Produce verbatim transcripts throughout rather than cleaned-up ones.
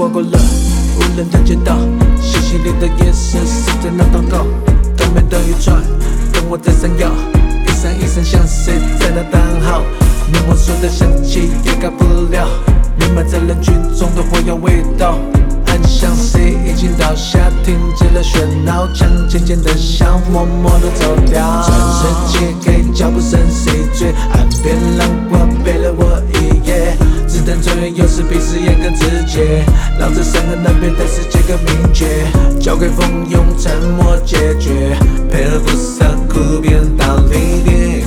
刮过了，无人能见到。星星里的夜色是在那祷告，东边的渔船跟我在闪耀，一闪一闪像谁在那大喊号。柠檬树的香气掩盖不了，弥漫在人群中的火药味道。暗像谁已经倒下，停止了喧闹，枪渐渐的响，默默地走掉。转身切开，脚步声谁追？岸边浪花背了我一夜。子弹转远，有时比誓言更直接，让这三个南边的世界更明确。交给风用沉默解决，配合不撒苦变到离别。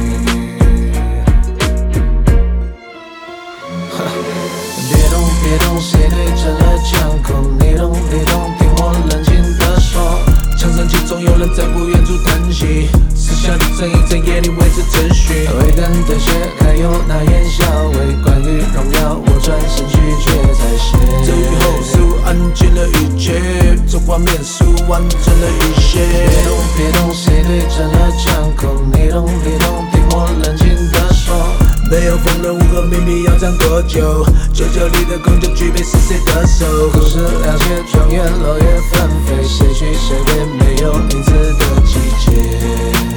别动别动，谁对着了枪口？你懂你懂，听我冷静地说。枪声中总有人在不远处叹息，私下的争议在夜里维持秩序。未干的血还有那烟硝味，关于荣耀我转身拒绝才是。这雨后似乎安静了一切，这画面似乎完整了一些。别动别动，谁对着了枪口？你懂你懂，听我冷静地说。没有风的无可秘密要讲多久？九九里的空就具备是谁的手？故事了解庄园落叶纷飞，谁去谁回没有名字的季节。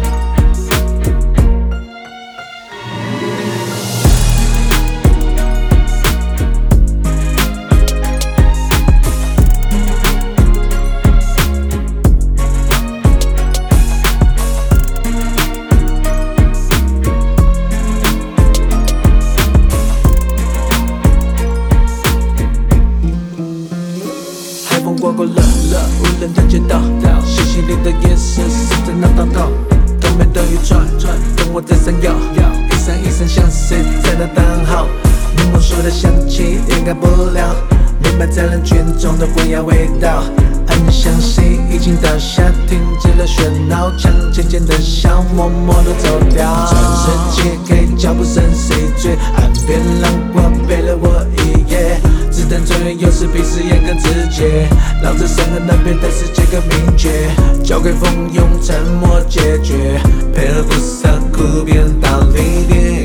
刮过了，无人能见到。星星里的夜色是在那祷告，东边的渔船跟我在闪耀，一闪一闪像谁在那大喊号。柠檬树的香气掩盖不了，弥漫在人群中的火药味道。暗像谁已经倒下，停止了喧闹，枪渐渐的响，默默地走掉。转身切开，脚步声谁追？岸边浪花背了我一夜。子弹转远，有时比誓言更直接，让这三个南边的世界更明确。交给风用沉默解决，配合不撒苦变到离别。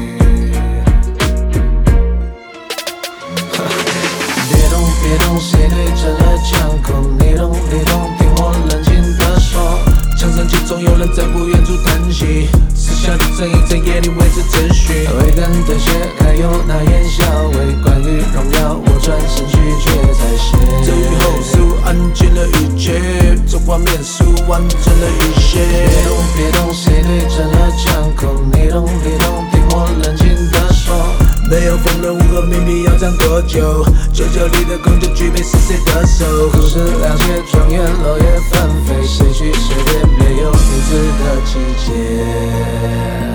别动别动，谁对着了枪口？你懂你懂，听我冷静地说。枪声中总有人在不远处叹息，私下的争议在夜里维持秩序。未干的血还有那烟硝味，关于荣耀我转身拒绝才是。这雨后似乎安静了一切，这画面似乎完整了一些。别动别动，谁对着了枪口？你懂你懂，听我冷静地说。没有风的无可秘密要讲多久？九九里的空就具备是谁的手？故事了解庄园落叶纷飞，谁去谁别没有名字的季节。